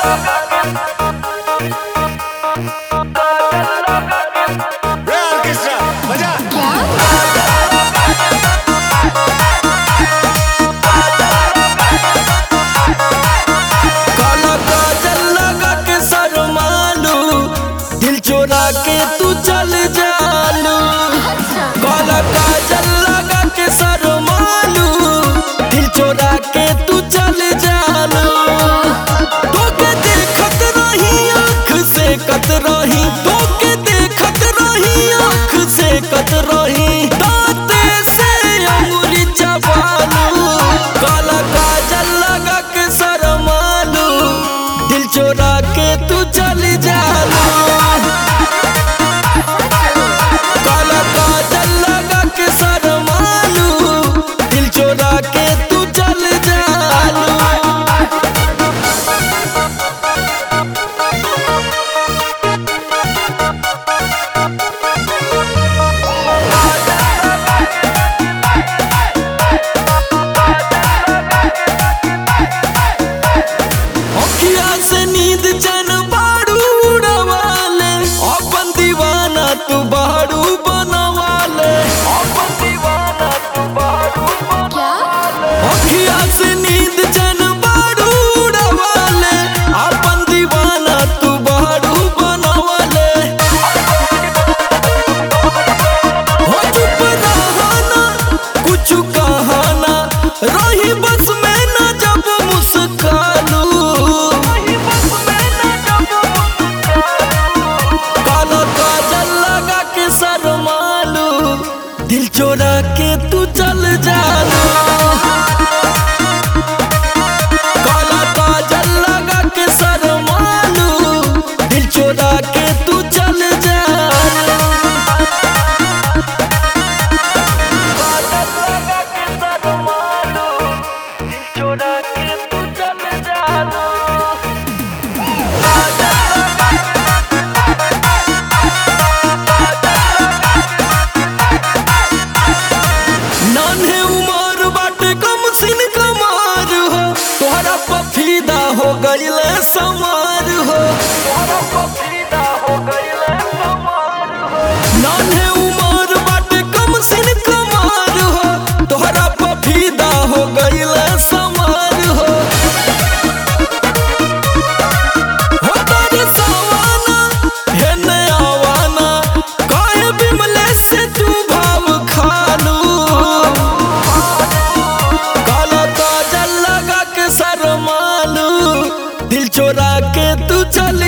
चोरा के तू चल जालू काला काजल लगा के शर्मालू दिल चोरा के तू चल जालू तोके देखत रही आँख से कत रही तोके देखत रही आँख से कत रही दांते से अंगुली चबालू काला काजल लगा के शर्मालू दिल चोरा के तू चल जालू के तू चल जालू अखिया से नींद चैन बाड़ू उड़वाले अपन दीवाना तू बाड़ू बनवाले अपन दीवाना तू बाड़ू अखिया से नींद चैन बाड़ू उड़वाले अपन दीवाना तू बाड़ू बनवाले हो चुप रहना कुछ कहना रही बस में न जब मुस्कालू काला काजल लगा के शर्मालू दिल चोरा के तू चल जालू चोरा के तू चल जालू चोरा के तू चल जालू नान्हे उमर बाटे कम सिन कमार हो तोहरा पफीदा हो गइले समार हो नान्हे उमर बाटे कम सिन कमार हो तोहरा पफीदा हो गइले समार हो तारे सवाना हे नयावाना काहे बिमले से तू भाव खालू काला काजल लगा के शर्मालू दिल चोरा के तू चल